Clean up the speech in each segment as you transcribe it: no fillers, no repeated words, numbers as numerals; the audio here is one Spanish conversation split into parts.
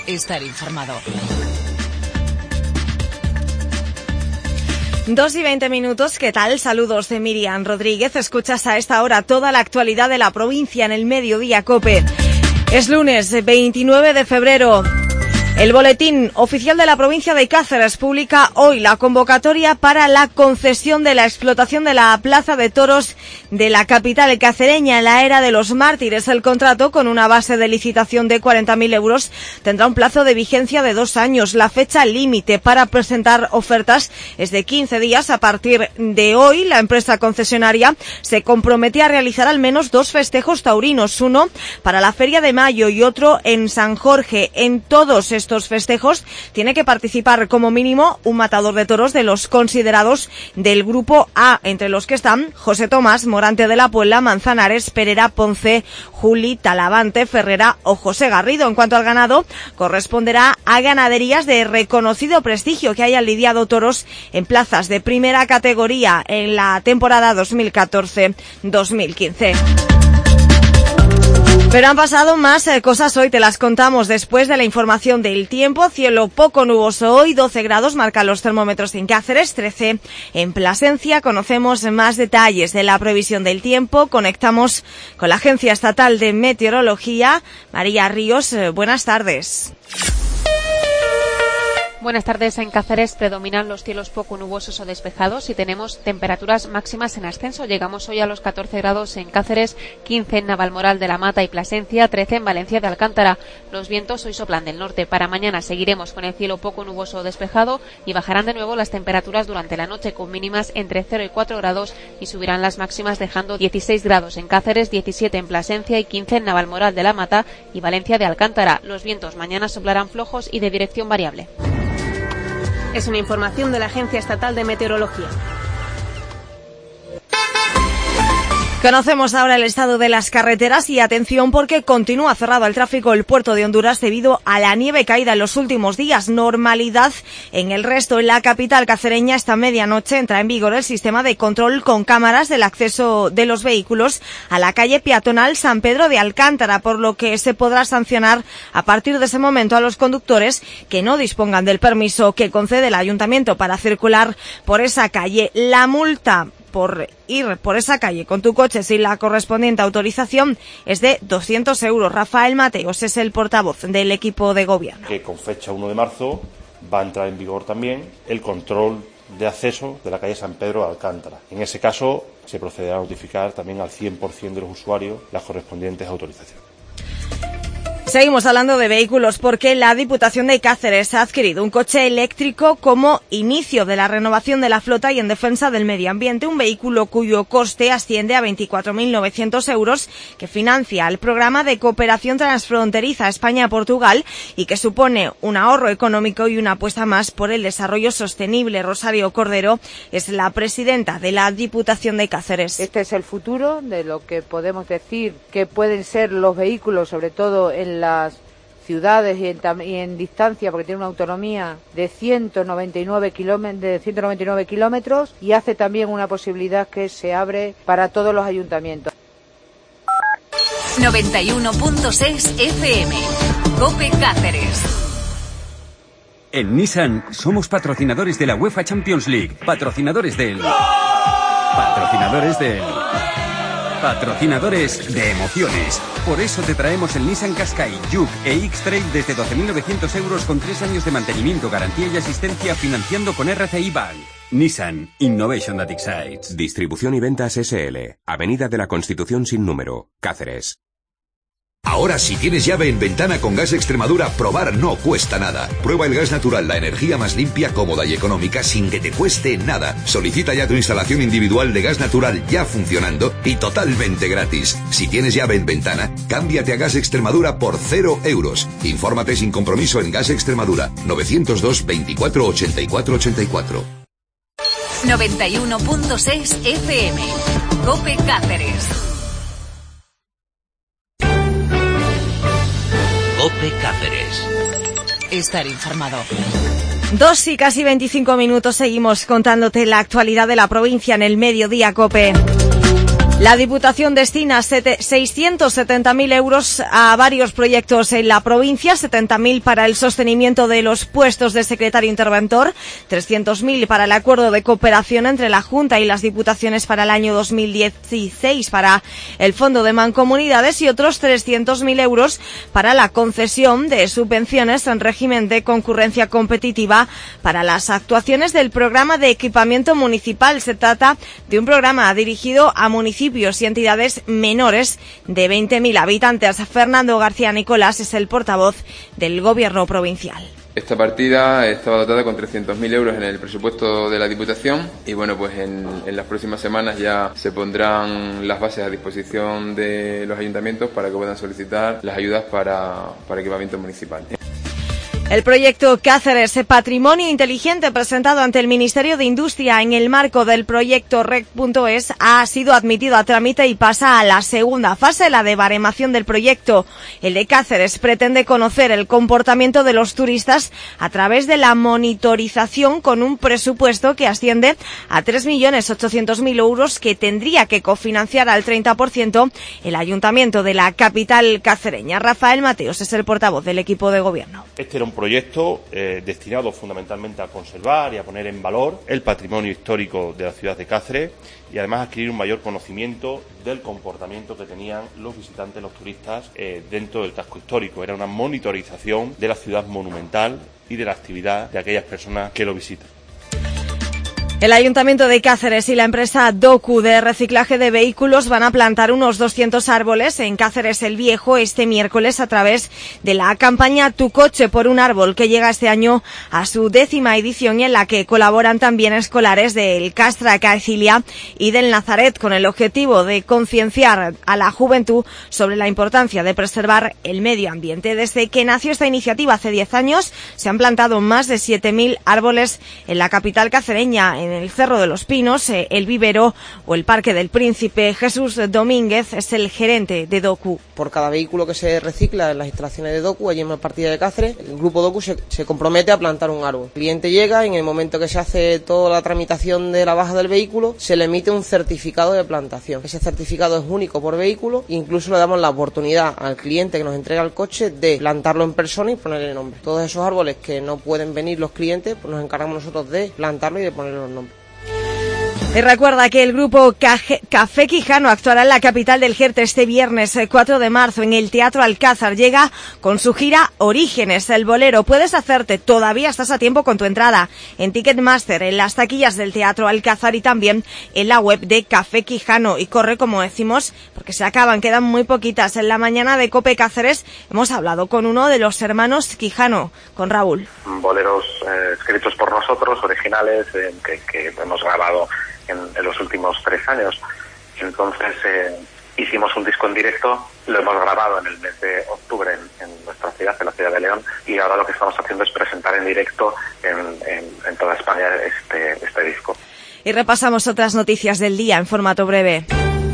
Estar informado. 2:20, ¿qué tal? Saludos de Miriam Rodríguez. Escuchas a esta hora toda la actualidad de la provincia en el Mediodía COPE. Es lunes 29 de febrero. El Boletín Oficial de la Provincia de Cáceres publica hoy la convocatoria para la concesión de la explotación de la Plaza de Toros de la capital cacereña en la Era de los Mártires. El contrato, con una base de licitación de 40.000 euros, tendrá un plazo de vigencia de 2 años. La fecha límite para presentar ofertas es de 15 días. A partir de hoy, la empresa concesionaria se compromete a realizar al menos 2 festejos taurinos, uno para la Feria de Mayo y otro en San Jorge. En todos estos festejos tiene que participar como mínimo un matador de toros de los considerados del Grupo A, entre los que están José Tomás, Morante de la Puebla, Manzanares, Perera, Ponce, Juli, Talavante, Ferrera o José Garrido. En cuanto al ganado, corresponderá a ganaderías de reconocido prestigio que hayan lidiado toros en plazas de primera categoría en la temporada 2014-2015. Pero han pasado más cosas hoy, te las contamos después de la información del tiempo. Cielo poco nuboso hoy, 12 grados marcan los termómetros en Cáceres, 13 en Plasencia. Conocemos más detalles de la previsión del tiempo. Conectamos con la Agencia Estatal de Meteorología. María Ríos, buenas tardes. Buenas tardes. En Cáceres predominan los cielos poco nubosos o despejados y tenemos temperaturas máximas en ascenso. Llegamos hoy a los 14 grados en Cáceres, 15 en Navalmoral de la Mata y Plasencia, 13 en Valencia de Alcántara. Los vientos hoy soplan del norte. Para mañana seguiremos con el cielo poco nuboso o despejado y bajarán de nuevo las temperaturas durante la noche, con mínimas entre 0 y 4 grados y subirán las máximas dejando 16 grados en Cáceres, 17 en Plasencia y 15 en Navalmoral de la Mata y Valencia de Alcántara. Los vientos mañana soplarán flojos y de dirección variable. Es una información de la Agencia Estatal de Meteorología. Conocemos ahora el estado de las carreteras y atención porque continúa cerrado el tráfico el puerto de Honduras debido a la nieve caída en los últimos días. Normalidad en el resto. En la capital cacereña esta medianoche entra en vigor el sistema de control con cámaras del acceso de los vehículos a la calle peatonal San Pedro de Alcántara, por lo que se podrá sancionar a partir de ese momento a los conductores que no dispongan del permiso que concede el ayuntamiento para circular por esa calle. La multa por ir por esa calle con tu coche sin la correspondiente autorización es de 200 euros. Rafael Mateos es el portavoz del equipo de gobierno. Que con fecha 1 de marzo va a entrar en vigor también el control de acceso de la calle San Pedro de Alcántara. En ese caso se procederá a notificar también al 100% de los usuarios las correspondientes autorizaciones. Seguimos hablando de vehículos porque la Diputación de Cáceres ha adquirido un coche eléctrico como inicio de la renovación de la flota y en defensa del medio ambiente, un vehículo cuyo coste asciende a 24.900 euros que financia el programa de cooperación transfronteriza España-Portugal y que supone un ahorro económico y una apuesta más por el desarrollo sostenible. Rosario Cordero es la presidenta de la Diputación de Cáceres. Este es el futuro de lo que podemos decir que pueden ser los vehículos, sobre todo en las ciudades y en distancia, porque tiene una autonomía de 199 kilómetros y hace también una posibilidad que se abre para todos los ayuntamientos. 91.6 FM, COPE Cáceres. En Nissan somos patrocinadores de la UEFA Champions League, patrocinadores de emociones. Por eso te traemos el Nissan Qashqai, Juke e X-Trail desde 12.900 euros con 3 años de mantenimiento, garantía y asistencia financiando con RCI Bank. Nissan Innovation that excites. Distribución y ventas SL. Avenida de la Constitución sin número, Cáceres. Ahora, si tienes llave en ventana con Gas Extremadura, probar no cuesta nada. Prueba el gas natural, la energía más limpia, cómoda y económica sin que te cueste nada. Solicita ya tu instalación individual de gas natural ya funcionando y totalmente gratis. Si tienes llave en ventana, cámbiate a Gas Extremadura por 0 euros. Infórmate sin compromiso en Gas Extremadura, 902 24 84 84. 91.6 FM, COPE Cáceres. COPE Cáceres. Estar informado. 2 y casi 25 minutos, seguimos contándote la actualidad de la provincia en el Mediodía COPE. La Diputación destina 670.000 euros a varios proyectos en la provincia, 70.000 para el sostenimiento de los puestos de secretario interventor, 300.000 para el acuerdo de cooperación entre la Junta y las Diputaciones para el año 2016 para el Fondo de Mancomunidades y otros 300.000 euros para la concesión de subvenciones en régimen de concurrencia competitiva para las actuaciones del programa de equipamiento municipal. Se trata de un programa dirigido a municipios y entidades menores de 20.000 habitantes. Fernando García Nicolás es el portavoz del Gobierno provincial. Esta partida estaba dotada con 300.000 euros en el presupuesto de la Diputación y bueno, pues en las próximas semanas ya se pondrán las bases a disposición de los ayuntamientos para que puedan solicitar las ayudas para equipamiento municipal. El proyecto Cáceres Patrimonio Inteligente, presentado ante el Ministerio de Industria en el marco del proyecto REC.es, ha sido admitido a trámite y pasa a la segunda fase, la de baremación del proyecto. El de Cáceres pretende conocer el comportamiento de los turistas a través de la monitorización, con un presupuesto que asciende a 3.800.000 euros que tendría que cofinanciar al 30% el Ayuntamiento de la capital cacereña. Rafael Mateos es el portavoz del equipo de gobierno. Este era un proyecto destinado fundamentalmente a conservar y a poner en valor el patrimonio histórico de la ciudad de Cáceres y además adquirir un mayor conocimiento del comportamiento que tenían los visitantes, los turistas dentro del casco histórico. Era una monitorización de la ciudad monumental y de la actividad de aquellas personas que lo visitan. El Ayuntamiento de Cáceres y la empresa Docu de reciclaje de vehículos van a plantar unos 200 árboles en Cáceres el Viejo este miércoles a través de la campaña Tu coche por un árbol, que llega este año a su 10ª edición y en la que colaboran también escolares del Castra Caecilia y del Nazaret, con el objetivo de concienciar a la juventud sobre la importancia de preservar el medio ambiente. Desde que nació esta iniciativa hace 10 años se han plantado más de 7.000 árboles en la capital cacereña, en el Cerro de los Pinos, el Vivero o el Parque del Príncipe. Jesús Domínguez es el gerente de Docu. Por cada vehículo que se recicla en las instalaciones de Docu, allí en una partida de Cáceres, el grupo Docu se compromete a plantar un árbol. El cliente llega y en el momento que se hace toda la tramitación de la baja del vehículo, se le emite un certificado de plantación. Ese certificado es único por vehículo, incluso le damos la oportunidad al cliente que nos entrega el coche de plantarlo en persona y ponerle nombre. Todos esos árboles que no pueden venir los clientes, pues nos encargamos nosotros de plantarlo y de ponerle los nombres. Y recuerda que el grupo Café Quijano actuará en la capital del Jerte este viernes 4 de marzo en el Teatro Alcázar. Llega con su gira Orígenes, el bolero. Puedes hacerte, todavía estás a tiempo con tu entrada, en Ticketmaster, en las taquillas del Teatro Alcázar y también en la web de Café Quijano. Y corre, como decimos, porque se acaban, quedan muy poquitas. En la mañana de COPE Cáceres hemos hablado con uno de los hermanos Quijano, con Raúl. Boleros escritos por nosotros, originales, que hemos grabado en los últimos 3 años. Entonces hicimos un disco en directo, lo hemos grabado en el mes de octubre en nuestra ciudad, en la ciudad de León, y ahora lo que estamos haciendo es presentar en directo en toda España este disco. Y repasamos otras noticias del día en formato breve.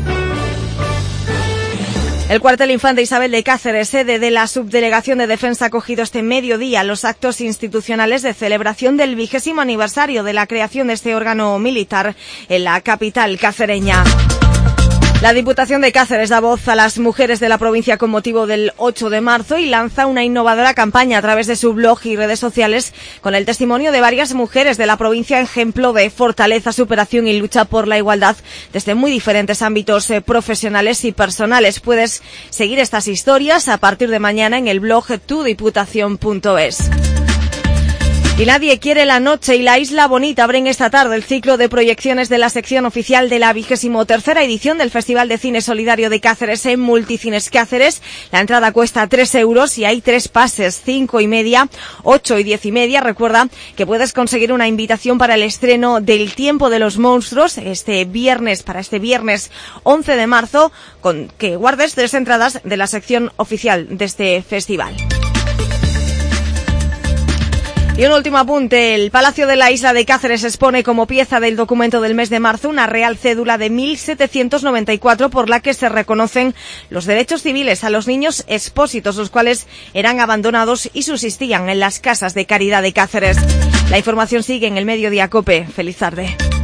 El cuartel Infanta Isabel de Cáceres, sede de la Subdelegación de Defensa, ha acogido este mediodía los actos institucionales de celebración del 20º aniversario de la creación de este órgano militar en la capital cacereña. La Diputación de Cáceres da voz a las mujeres de la provincia con motivo del 8 de marzo y lanza una innovadora campaña a través de su blog y redes sociales con el testimonio de varias mujeres de la provincia, ejemplo de fortaleza, superación y lucha por la igualdad desde muy diferentes ámbitos profesionales y personales. Puedes seguir estas historias a partir de mañana en el blog tudiputacion.es. Y Nadie quiere la noche y la Isla Bonita abren esta tarde el ciclo de proyecciones de la sección oficial de la 23ª edición del Festival de Cine Solidario de Cáceres en Multicines Cáceres. La entrada cuesta 3 euros y hay 3 pases, 5:30, 8 y 10:30. Recuerda que puedes conseguir una invitación para el estreno del Tiempo de los Monstruos para este viernes 11 de marzo, con que guardes 3 entradas de la sección oficial de este festival. Y un último apunte, el Palacio de la Isla de Cáceres expone como pieza del documento del mes de marzo una real cédula de 1794 por la que se reconocen los derechos civiles a los niños expósitos, los cuales eran abandonados y subsistían en las casas de caridad de Cáceres. La información sigue en el Mediodía COPE. Feliz tarde.